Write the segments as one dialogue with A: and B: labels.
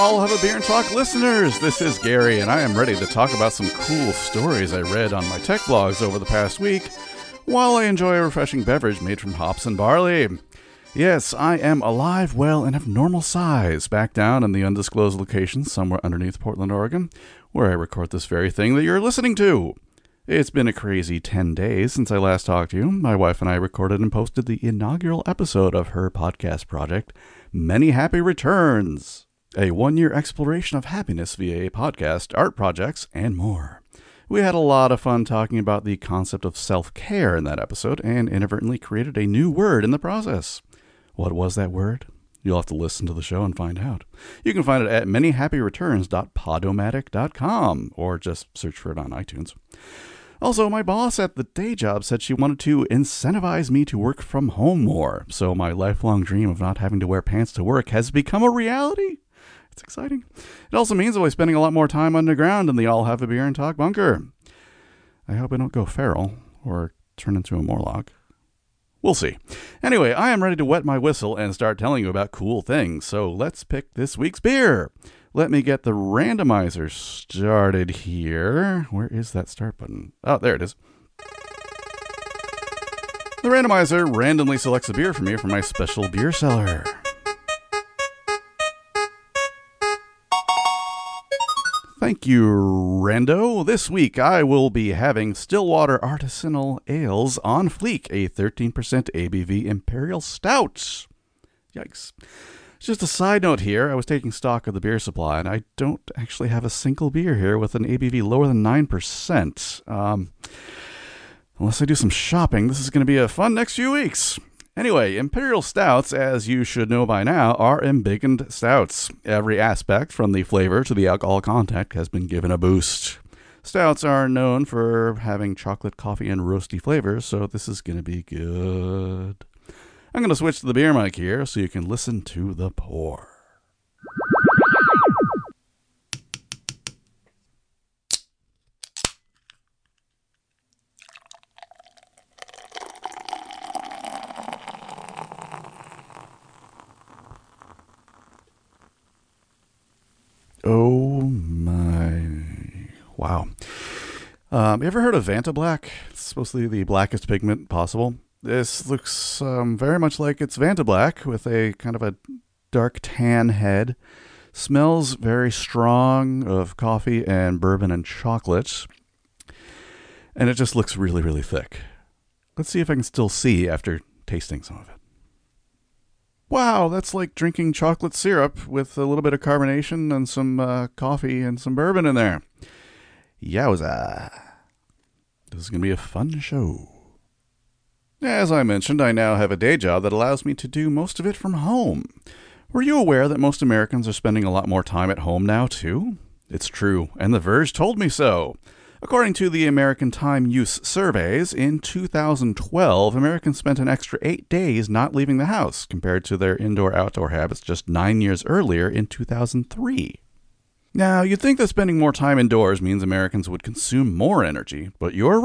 A: All Have a Beer and Talk listeners. This is Gary, and I am ready to talk about some cool stories I read on my tech blogs over the past week while I enjoy a refreshing beverage made from hops and barley. Yes, I am alive, well, and of normal size, back down in the undisclosed location somewhere underneath Portland, Oregon, where I record this very thing that you're listening to. It's been a crazy 10 days since I last talked to you. My wife and I recorded and posted the inaugural episode of her podcast project, Many Happy Returns, a one-year exploration of happiness via a podcast, art projects, and more. We had a lot of fun talking about the concept of self-care in that episode and inadvertently created a new word in the process. What was that word? You'll have to listen to the show and find out. You can find it at manyhappyreturns.podomatic.com or just search for it on iTunes. Also, my boss at the day job said she wanted to incentivize me to work from home more, so my lifelong dream of not having to wear pants to work has become a reality. It's exciting. It also means I'll be spending a lot more time underground in the All Have a Beer and Talk bunker. I hope I don't go feral or turn into a Morlock. We'll see. Anyway, I am ready to wet my whistle and start telling you about cool things, so let's pick this week's beer. Let me get the randomizer started here. Where is that start button? Oh, there it is. The randomizer randomly selects a beer for me from my special beer cellar. Thank you, Rando. This week I will be having Stillwater Artisanal Ales on Fleek, a 13% ABV Imperial Stout. Yikes. Just a side note here, I was taking stock of the beer supply, and I don't actually have a single beer here with an ABV lower than 9%. Unless I do some shopping, this is going to be a fun next few weeks. Anyway, Imperial Stouts, as you should know by now, are embiggened stouts. Every aspect, from the flavor to the alcohol content, has been given a boost. Stouts are known for having chocolate, coffee, and roasty flavors, so this is going to be good. I'm going to switch to the beer mic here so you can listen to the pour. Oh my. Wow. You ever heard of Vanta Black? It's supposed to be the blackest pigment possible. This looks very much like it's Vanta Black with a kind of a dark tan head. Smells very strong of coffee and bourbon and chocolate. And it just looks really, really thick. Let's see if I can still see after tasting some of it. Wow, that's like drinking chocolate syrup with a little bit of carbonation and some coffee and some bourbon in there. Yowza. This is going to be a fun show. As I mentioned, I now have a day job that allows me to do most of it from home. Were you aware that most Americans are spending a lot more time at home now, too? It's true, and The Verge told me so. According to the American Time Use Surveys, in 2012, Americans spent an extra 8 days not leaving the house, compared to their indoor-outdoor habits just 9 years earlier in 2003. Now, you'd think that spending more time indoors means Americans would consume more energy, but you're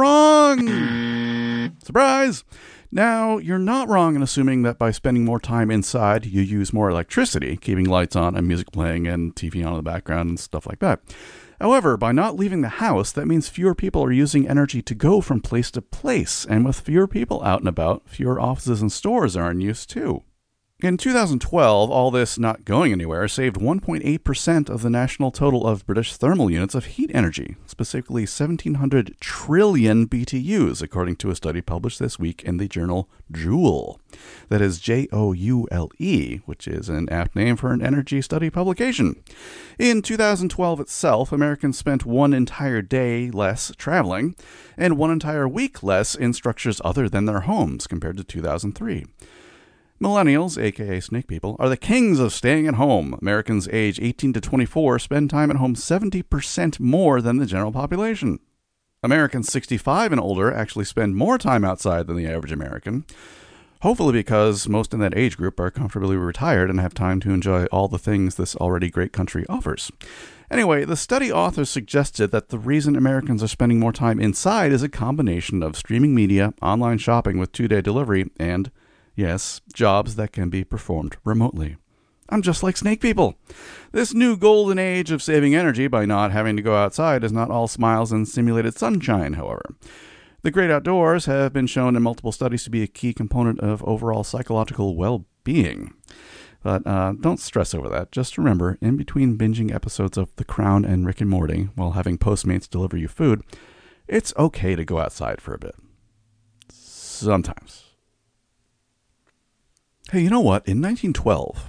A: wrong! Surprise! Now, you're not wrong in assuming that by spending more time inside, you use more electricity, keeping lights on and music playing and TV on in the background and stuff like that. However, by not leaving the house, that means fewer people are using energy to go from place to place, and with fewer people out and about, fewer offices and stores are in use too. In 2012, all this not going anywhere saved 1.8% of the national total of British thermal units of heat energy, specifically 1,700 trillion BTUs, according to a study published this week in the journal Joule. That is Joule, which is an apt name for an energy study publication. In 2012 itself, Americans spent one entire day less traveling and one entire week less in structures other than their homes compared to 2003. Millennials, aka snake people, are the kings of staying at home. Americans age 18 to 24 spend time at home 70% more than the general population. Americans 65 and older actually spend more time outside than the average American, hopefully because most in that age group are comfortably retired and have time to enjoy all the things this already great country offers. Anyway, the study authors suggested that the reason Americans are spending more time inside is a combination of streaming media, online shopping with 2-day delivery, and yes, jobs that can be performed remotely. I'm just like snake people. This new golden age of saving energy by not having to go outside is not all smiles and simulated sunshine, however. The great outdoors have been shown in multiple studies to be a key component of overall psychological well-being. But don't stress over that. Just remember, in between binging episodes of The Crown and Rick and Morty while having Postmates deliver you food, it's okay to go outside for a bit. Sometimes. Hey, you know what? In 1912,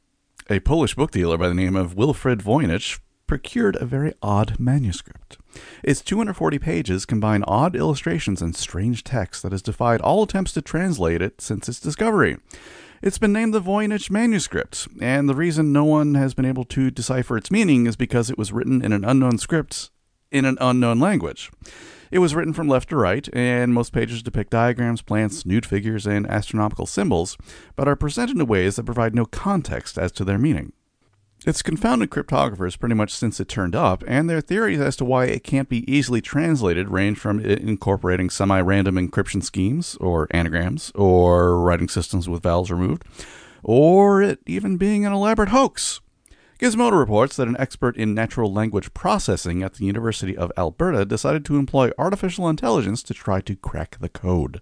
A: a Polish book dealer by the name of Wilfrid Voynich procured a very odd manuscript. Its 240 pages combine odd illustrations and strange text that has defied all attempts to translate it since its discovery. It's been named the Voynich Manuscript, and the reason no one has been able to decipher its meaning is because it was written in an unknown script in an unknown language. It was written from left to right, and most pages depict diagrams, plants, nude figures, and astronomical symbols, but are presented in ways that provide no context as to their meaning. It's confounded cryptographers pretty much since it turned up, and their theories as to why it can't be easily translated range from it incorporating semi-random encryption schemes, or anagrams, or writing systems with vowels removed, or it even being an elaborate hoax. Gizmodo reports that an expert in natural language processing at the University of Alberta decided to employ artificial intelligence to try to crack the code.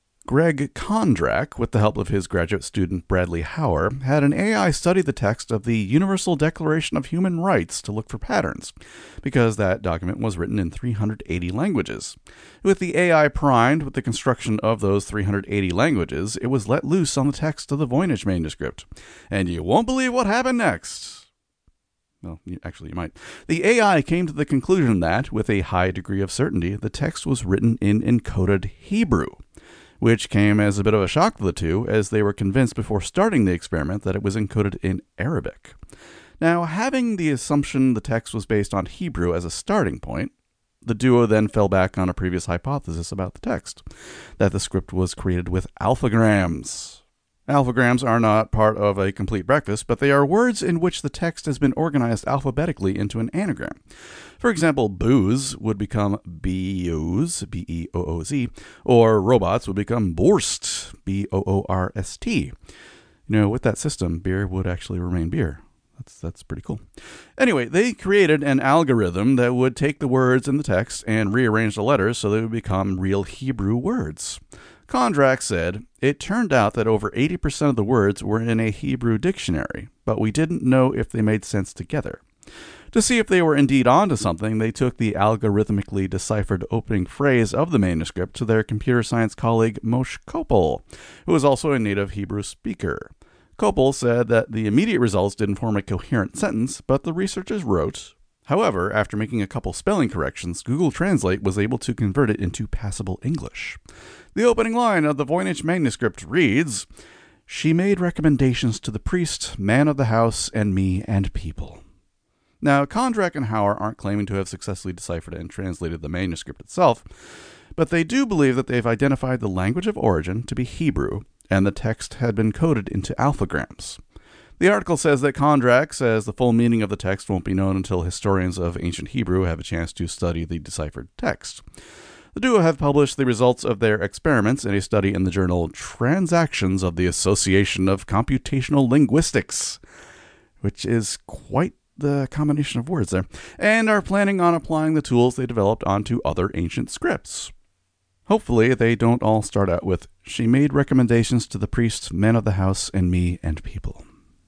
A: Greg Kondrak, with the help of his graduate student Bradley Hauer, had an AI study the text of the Universal Declaration of Human Rights to look for patterns, because that document was written in 380 languages. With the AI primed with the construction of those 380 languages, it was let loose on the text of the Voynich manuscript. And you won't believe what happened next. Well, actually, you might. The AI came to the conclusion that, with a high degree of certainty, the text was written in encoded Hebrew, which came as a bit of a shock to the two, as they were convinced before starting the experiment that it was encoded in Arabic. Now, having the assumption the text was based on Hebrew as a starting point, the duo then fell back on a previous hypothesis about the text, that the script was created with alphagrams. Alphagrams are not part of a complete breakfast, but they are words in which the text has been organized alphabetically into an anagram. For example, booze would become B-ooze, B-E-O-O-Z, or robots would become Boorst, B-O-O-R-S-T. With that system, beer would actually remain beer. That's pretty cool. Anyway, they created an algorithm that would take the words in the text and rearrange the letters so they would become real Hebrew words. Kondrak said, "It turned out that over 80% of the words were in a Hebrew dictionary, but we didn't know if they made sense together. To see if they were indeed onto something, they took the algorithmically deciphered opening phrase of the manuscript to their computer science colleague Moshe Kopel, who was also a native Hebrew speaker. Kopel said that the immediate results didn't form a coherent sentence, but the researchers wrote, however, after making a couple spelling corrections, Google Translate was able to convert it into passable English. The opening line of the Voynich manuscript reads, "She made recommendations to the priest, man of the house, and me and people." Now, Kondrak and Hauer aren't claiming to have successfully deciphered and translated the manuscript itself, but they do believe that they've identified the language of origin to be Hebrew, and the text had been coded into alphagrams. The article says that Kondrak says the full meaning of the text won't be known until historians of ancient Hebrew have a chance to study the deciphered text. The duo have published the results of their experiments in a study in the journal Transactions of the Association of Computational Linguistics, which is quite the combination of words there, and are planning on applying the tools they developed onto other ancient scripts. Hopefully, they don't all start out with, "She made recommendations to the priest, men of the house, and me and people."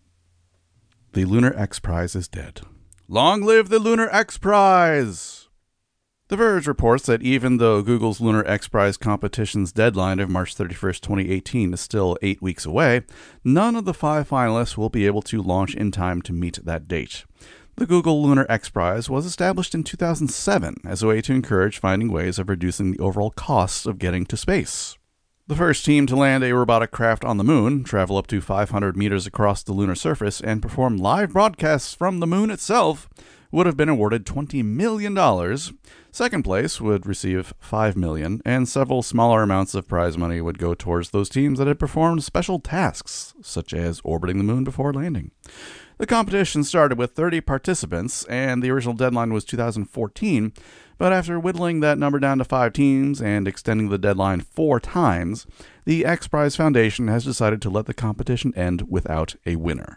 A: The Lunar X Prize is dead. Long live the Lunar X Prize! The Verge reports that even though Google's Lunar X Prize competition's deadline of March 31st, 2018 is still 8 weeks away, none of the 5 finalists will be able to launch in time to meet that date. The Google Lunar X Prize was established in 2007 as a way to encourage finding ways of reducing the overall costs of getting to space. The first team to land a robotic craft on the moon, travel up to 500 meters across the lunar surface, and perform live broadcasts from the moon itself would have been awarded $20 million. Second place would receive $5 million, and several smaller amounts of prize money would go towards those teams that had performed special tasks, such as orbiting the moon before landing. The competition started with 30 participants, and the original deadline was 2014, but after whittling that number down to 5 teams and extending the deadline 4 times, the X Prize Foundation has decided to let the competition end without a winner.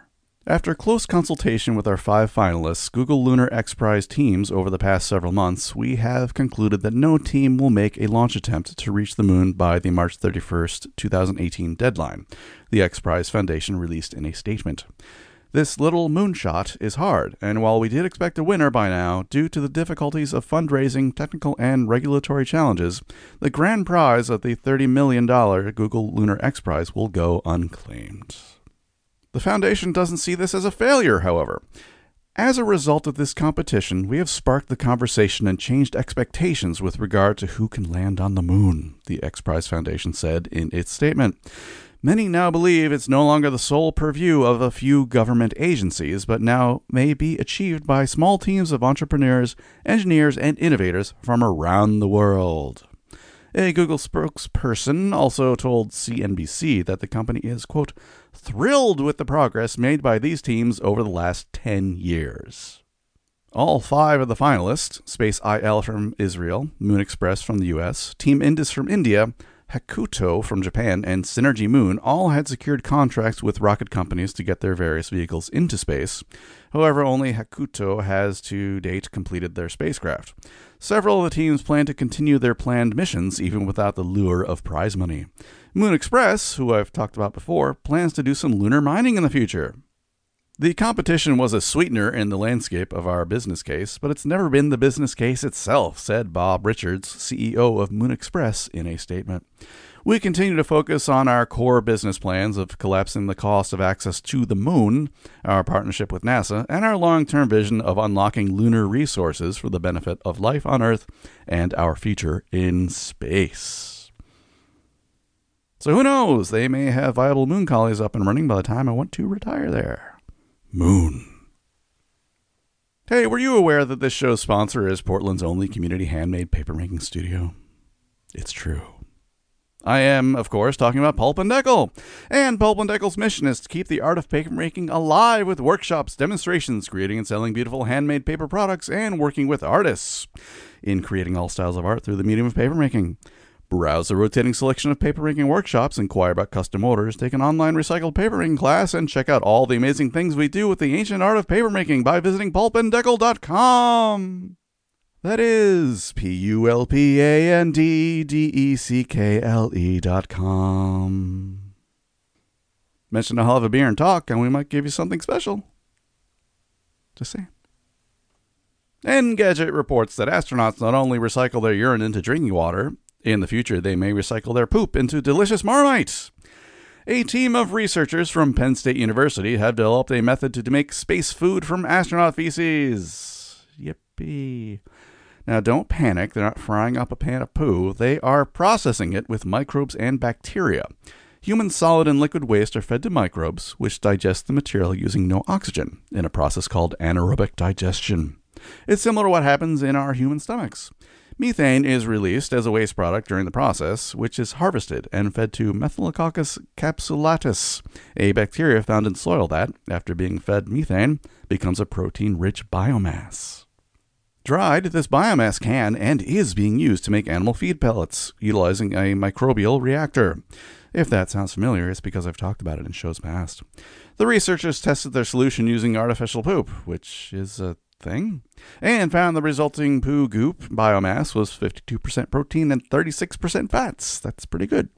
A: After close consultation with our 5 finalists, Google Lunar X Prize teams over the past several months, we have concluded that no team will make a launch attempt to reach the moon by the March 31st, 2018 deadline, the X Prize Foundation released in a statement. This little moonshot is hard, and while we did expect a winner by now, due to the difficulties of fundraising, technical, and regulatory challenges, the grand prize of the $30 million Google Lunar X Prize will go unclaimed. The Foundation doesn't see this as a failure, however. As a result of this competition, we have sparked the conversation and changed expectations with regard to who can land on the moon, the X Prize Foundation said in its statement. Many now believe it's no longer the sole purview of a few government agencies, but now may be achieved by small teams of entrepreneurs, engineers, and innovators from around the world. A Google spokesperson also told CNBC that the company is, quote, thrilled with the progress made by these teams over the last 10 years. All 5 of the finalists, Space IL from Israel, Moon Express from the US, Team Indus from India, Hakuto from Japan, and Synergy Moon all had secured contracts with rocket companies to get their various vehicles into space. However, only Hakuto has to date completed their spacecraft. Several of the teams plan to continue their planned missions even without the lure of prize money. Moon Express, who I've talked about before, plans to do some lunar mining in the future. The competition was a sweetener in the landscape of our business case, but it's never been the business case itself, said Bob Richards, CEO of Moon Express, in a statement. We continue to focus on our core business plans of collapsing the cost of access to the moon, our partnership with NASA, and our long-term vision of unlocking lunar resources for the benefit of life on Earth and our future in space. So who knows? They may have viable moon colonies up and running by the time I want to retire there. Moon. Hey, were you aware that this show's sponsor is Portland's only community handmade papermaking studio? It's true. I am, of course, talking about Pulp and Deckel. And Pulp and Deckel's mission is to keep the art of papermaking alive with workshops, demonstrations, creating and selling beautiful handmade paper products, and working with artists in creating all styles of art through the medium of papermaking. Browse the rotating selection of papermaking workshops, inquire about custom orders, take an online recycled papermaking class, and check out all the amazing things we do with the ancient art of papermaking by visiting pulpanddeckel.com. That is pulpanddeckel.com. Mention a hell of a beer and talk, and we might give you something special. Just saying. Engadget reports that astronauts not only recycle their urine into drinking water, in the future they may recycle their poop into delicious Marmite. A team of researchers from Penn State University have developed a method to make space food from astronaut feces. Yippee. Now, don't panic. They're not frying up a pan of poo. They are processing it with microbes and bacteria. Human solid and liquid waste are fed to microbes, which digest the material using no oxygen, in a process called anaerobic digestion. It's similar to what happens in our human stomachs. Methane is released as a waste product during the process, which is harvested and fed to Methylococcus capsulatus, a bacteria found in soil that, after being fed methane, becomes a protein-rich biomass. Dried, this biomass can and is being used to make animal feed pellets, utilizing a microbial reactor. If that sounds familiar, it's because I've talked about it in shows past. The researchers tested their solution using artificial poop, which is a thing, and found the resulting poo goop biomass was 52% protein and 36% fats. That's pretty good.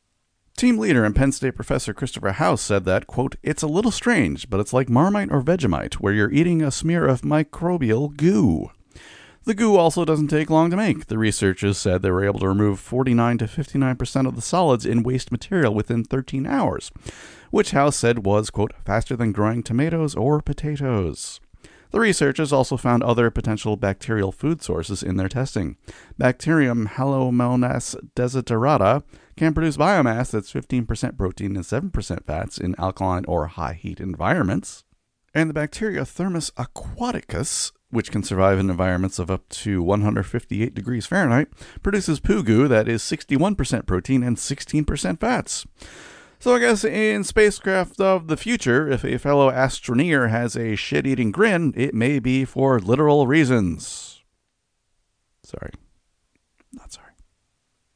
A: Team leader and Penn State professor Christopher House said that, quote, it's a little strange, but it's like Marmite or Vegemite, where you're eating a smear of microbial goo. The goo also doesn't take long to make. The researchers said they were able to remove 49 to 59% of the solids in waste material within 13 hours, which House said was, quote, faster than growing tomatoes or potatoes. The researchers also found other potential bacterial food sources in their testing. Bacterium Halomonas desiderata can produce biomass that's 15% protein and 7% fats in alkaline or high-heat environments. And the bacteria Thermus aquaticus, which can survive in environments of up to 158 degrees Fahrenheit, produces poo goo that is 61% protein and 16% fats. So I guess in spacecraft of the future, if a fellow astroneer has a shit-eating grin, it may be for literal reasons. Sorry. Not sorry.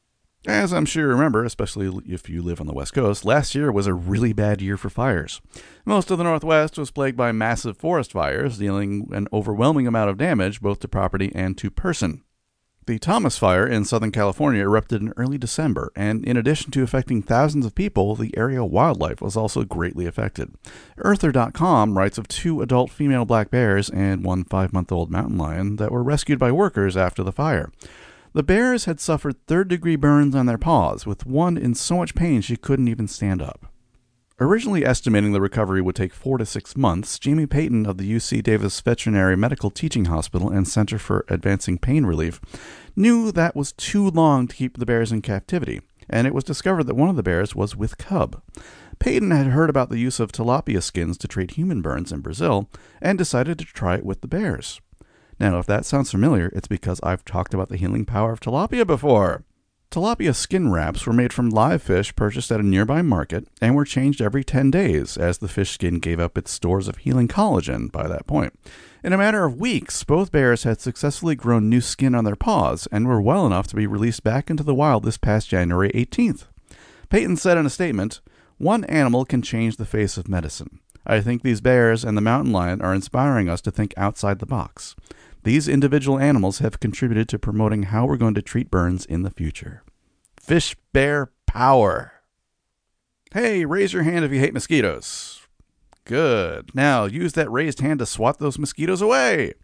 A: As I'm sure you remember, especially if you live on the West Coast, last year was a really bad year for fires. Most of the Northwest was plagued by massive forest fires, dealing an overwhelming amount of damage both to property and to person. The Thomas Fire in Southern California erupted in early December, and in addition to affecting thousands of people, the area wildlife was also greatly affected. Earther.com writes of 2 adult female black bears and 1 5-month-old mountain lion that were rescued by workers after the fire. The bears had suffered third-degree burns on their paws, with one in so much pain she couldn't even stand up. Originally estimating the recovery would take 4 to 6 months, Jamie Payton of the UC Davis Veterinary Medical Teaching Hospital and Center for Advancing Pain Relief knew that was too long to keep the bears in captivity, and it was discovered that one of the bears was with cub. Payton had heard about the use of tilapia skins to treat human burns in Brazil and decided to try it with the bears. Now, if that sounds familiar, it's because I've talked about the healing power of tilapia before. Tilapia skin wraps were made from live fish purchased at a nearby market and were changed every 10 days as the fish skin gave up its stores of healing collagen by that point. In a matter of weeks, both bears had successfully grown new skin on their paws and were well enough to be released back into the wild this past January 18th. Payton said in a statement, "One animal can change the face of medicine. I think these bears and the mountain lion are inspiring us to think outside the box. These individual animals have contributed to promoting how we're going to treat burns in the future." Fish bear power. Hey, raise your hand if you hate mosquitoes. Good. Now use that raised hand to swat those mosquitoes away.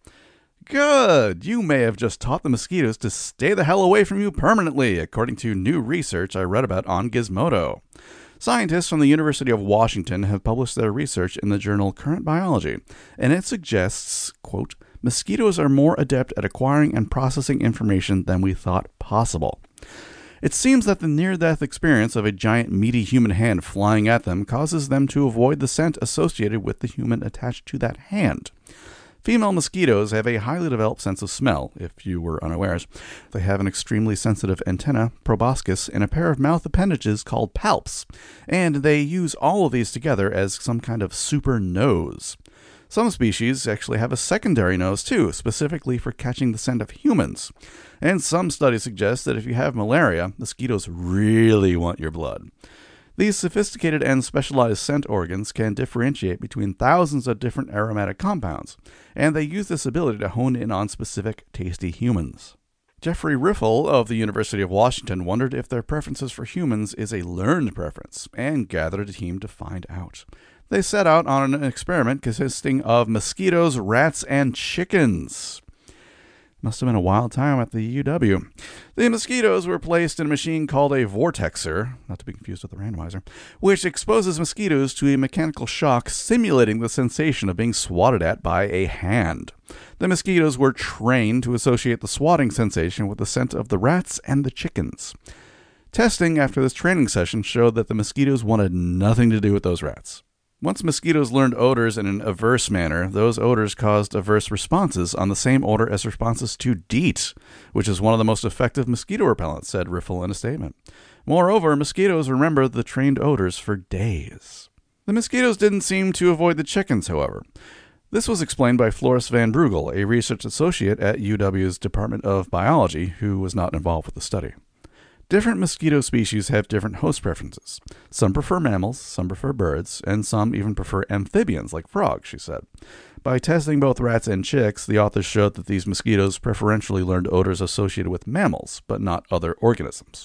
A: Good. You may have just taught the mosquitoes to stay the hell away from you permanently, according to new research I read about on Gizmodo. Scientists from the University of Washington have published their research in the journal Current Biology, and it suggests, quote, "Mosquitoes are more adept at acquiring and processing information than we thought possible." It seems that the near-death experience of a giant meaty human hand flying at them causes them to avoid the scent associated with the human attached to that hand. Female mosquitoes have a highly developed sense of smell, if you were unawares. They have an extremely sensitive antenna, proboscis, and a pair of mouth appendages called palps, and they use all of these together as some kind of super nose. Some species actually have a secondary nose too, specifically for catching the scent of humans. And some studies suggest that if you have malaria, mosquitoes really want your blood. These sophisticated and specialized scent organs can differentiate between thousands of different aromatic compounds, and they use this ability to hone in on specific tasty humans. Jeffrey Riffle of the University of Washington wondered if their preferences for humans is a learned preference, and gathered a team to find out. They set out on an experiment consisting of mosquitoes, rats, and chickens. Must have been a wild time at the UW. The mosquitoes were placed in a machine called a vortexer, not to be confused with a randomizer, which exposes mosquitoes to a mechanical shock simulating the sensation of being swatted at by a hand. The mosquitoes were trained to associate the swatting sensation with the scent of the rats and the chickens. Testing after this training session showed that the mosquitoes wanted nothing to do with those rats. Once mosquitoes learned odors in an averse manner, those odors caused averse responses on the same order as responses to DEET, which is one of the most effective mosquito repellents, said Riffle in a statement. Moreover, mosquitoes remember the trained odors for days. The mosquitoes didn't seem to avoid the chickens, however. This was explained by Floris van Brugel, a research associate at UW's Department of Biology, who was not involved with the study. Different mosquito species have different host preferences. Some prefer mammals, some prefer birds, and some even prefer amphibians like frogs, she said. By testing both rats and chicks, the authors showed that these mosquitoes preferentially learned odors associated with mammals, but not other organisms.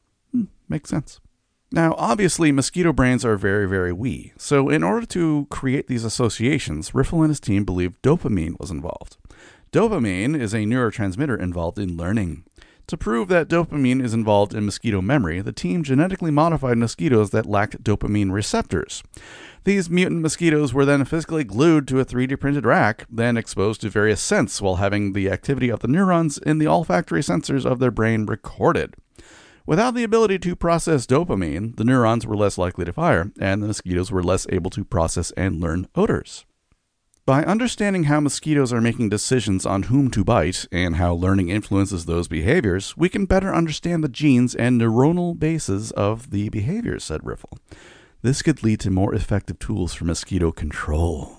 A: Makes sense. Now, obviously, mosquito brains are very, very wee, so in order to create these associations, Riffle and his team believed dopamine was involved. Dopamine is a neurotransmitter involved in learning. To prove that dopamine is involved in mosquito memory, the team genetically modified mosquitoes that lacked dopamine receptors. These mutant mosquitoes were then physically glued to a 3D printed rack, then exposed to various scents while having the activity of the neurons in the olfactory sensors of their brain recorded. Without the ability to process dopamine, the neurons were less likely to fire, and the mosquitoes were less able to process and learn odors. By understanding how mosquitoes are making decisions on whom to bite and how learning influences those behaviors, we can better understand the genes and neuronal bases of the behaviors, said Riffle. This could lead to more effective tools for mosquito control.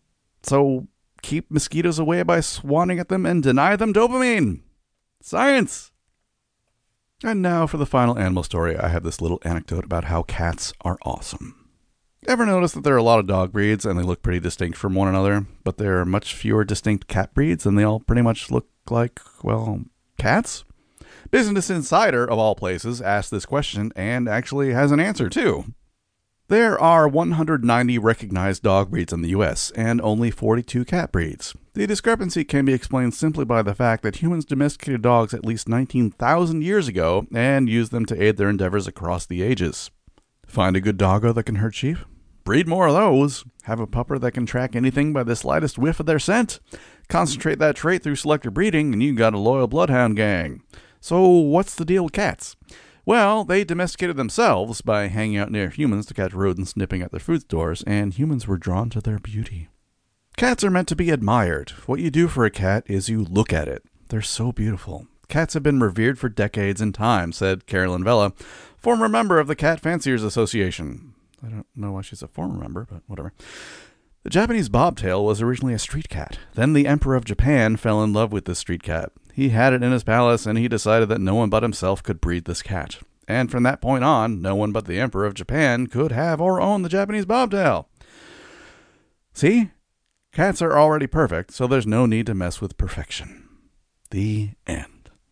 A: So, keep mosquitoes away by swatting at them and deny them dopamine. Science! And now for the final animal story, I have this little anecdote about how cats are awesome. Ever notice that there are a lot of dog breeds and they look pretty distinct from one another, but there are much fewer distinct cat breeds and they all pretty much look like, well, cats? Business Insider, of all places, asked this question and actually has an answer too. There are 190 recognized dog breeds in the US and only 42 cat breeds. The discrepancy can be explained simply by the fact that humans domesticated dogs at least 19,000 years ago and used them to aid their endeavors across the ages. Find a good doggo that can herd sheep? Breed more of those. Have a pupper that can track anything by the slightest whiff of their scent? Concentrate that trait through selective breeding and you got a loyal bloodhound gang. So what's the deal with cats? Well, they domesticated themselves by hanging out near humans to catch rodents nipping at their food stores, and humans were drawn to their beauty. Cats are meant to be admired. What you do for a cat is you look at it. They're so beautiful. Cats have been revered for decades in time, said Carolyn Vela, former member of the Cat Fanciers Association. I don't know why she's a former member, but whatever. The Japanese bobtail was originally a street cat. Then the Emperor of Japan fell in love with this street cat. He had it in his palace, and he decided that no one but himself could breed this cat. And from that point on, no one but the Emperor of Japan could have or own the Japanese bobtail. See? Cats are already perfect, so there's no need to mess with perfection. The end.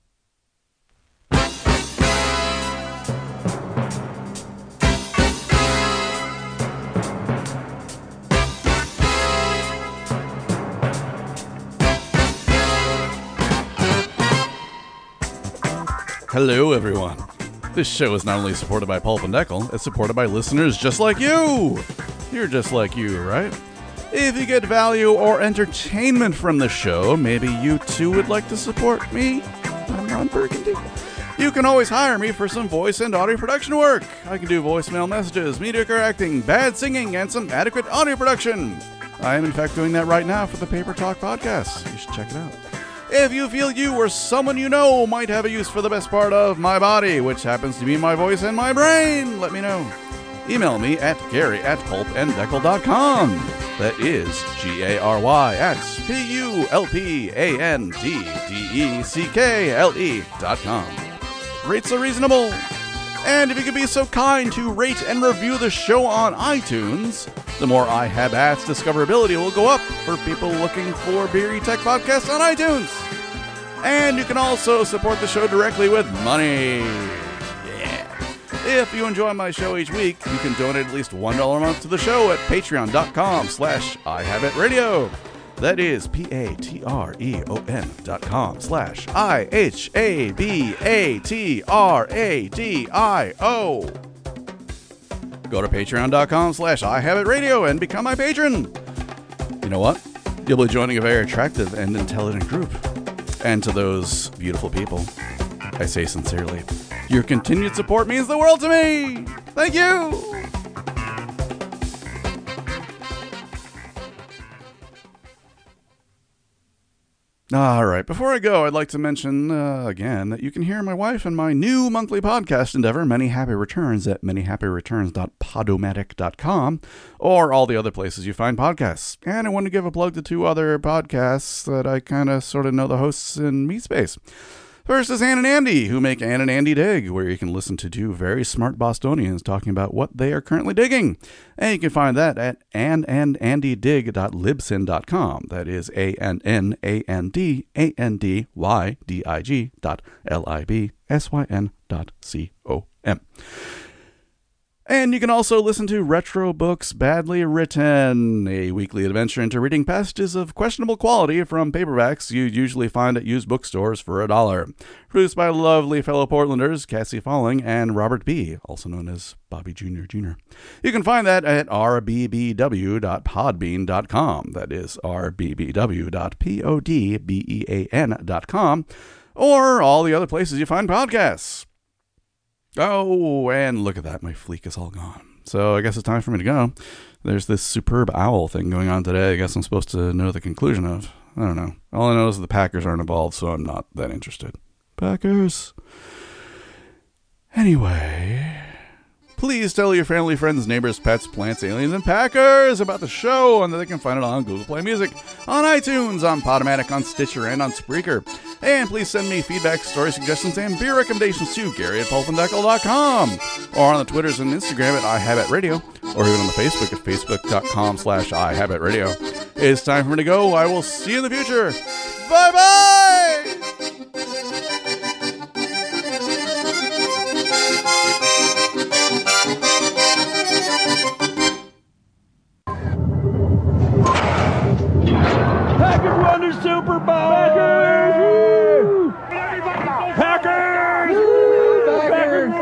A: Hello, everyone. This show is not only supported by Pulp and Deckel, it's supported by listeners just like you. You're just like you, right? If you get value or entertainment from the show, maybe you too would like to support me. I'm Ron Burgundy. You can always hire me for some voice and audio production work. I can do voicemail messages, mediocre acting, bad singing, and some adequate audio production. I am in fact doing that right now for the Paper Talk podcast. You should check it out. If you feel you or someone you know might have a use for the best part of my body, which happens to be my voice and my brain, let me know. Email me at gary@pulpanddeckle.com. That is GARY@PULPANDDECKLE.com. Rates are reasonable. And if you could be so kind to rate and review the show on iTunes, the more I Have Ads discoverability will go up for people looking for beery tech podcasts on iTunes. And you can also support the show directly with money. Yeah. If you enjoy my show each week, you can donate at least $1 a month to the show at patreon.com/IHaveItRadio. That is patreon.com/IHAVATRADIO. Go to patreon.com/IHaveItRadio and become my patron. You know what? You'll be joining a very attractive and intelligent group. And to those beautiful people, I say sincerely, your continued support means the world to me. Thank you. All right, before I go, I'd like to mention again that you can hear my wife and my new monthly podcast endeavor, Many Happy Returns, at manyhappyreturns.podomatic.com, or all the other places you find podcasts. And I want to give a plug to two other podcasts that I kind of sort of know the hosts in MeSpace. First is Ann and Andy, who make Ann and Andy Dig, where you can listen to two very smart Bostonians talking about what they are currently digging. And you can find that at annandandydig.libsyn.com. That is ANNANDANDYG.LIBSYN.com. And you can also listen to Retro Books Badly Written, a weekly adventure into reading passages of questionable quality from paperbacks you'd usually find at used bookstores for $1. Produced by lovely fellow Portlanders Cassie Falling and Robert B., also known as Bobby Jr. Jr. You can find that at rbbw.podbean.com. That is rbbw.podbean.com, or all the other places you find podcasts. Oh, and look at that. My fleek is all gone. So I guess it's time for me to go. There's this superb owl thing going on today. I guess I'm supposed to know the conclusion of. I don't know. All I know is the Packers aren't involved, so I'm not that interested. Packers. Anyway, Please tell your family, friends, neighbors, pets, plants, aliens, and Packers about the show, and that they can find it on Google Play Music, on iTunes, on Podomatic, on Stitcher, and on Spreaker. And please send me feedback, story suggestions, and beer recommendations to Gary@pulpandeckel.com, or on the Twitters and Instagram at iHabitRadio, or even on the Facebook at facebook.com/iHabitRadio. It's time for me to go. I will see you in the future. Bye-bye!
B: Packers won the Super Bowl! Packers! Packers! Packers!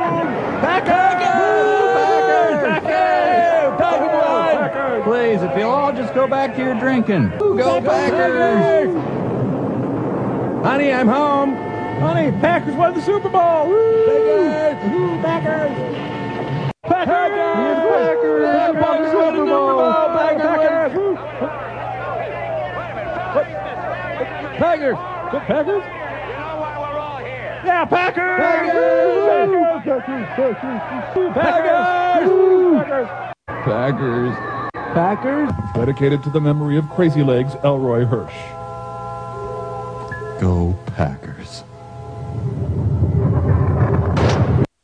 B: Packers! Please, if you'll all just go back to your drinking. Go Packers! Honey, I'm home. Honey, Packers won the Super Bowl! Packers! Packers! Packers! Packers won the Super Bowl! Packers! Packers! Packers? Yeah, Packers! Packers! Packers! Packers?
C: Dedicated to the memory of Crazy Legs Elroy Hirsch.
B: Go Packers.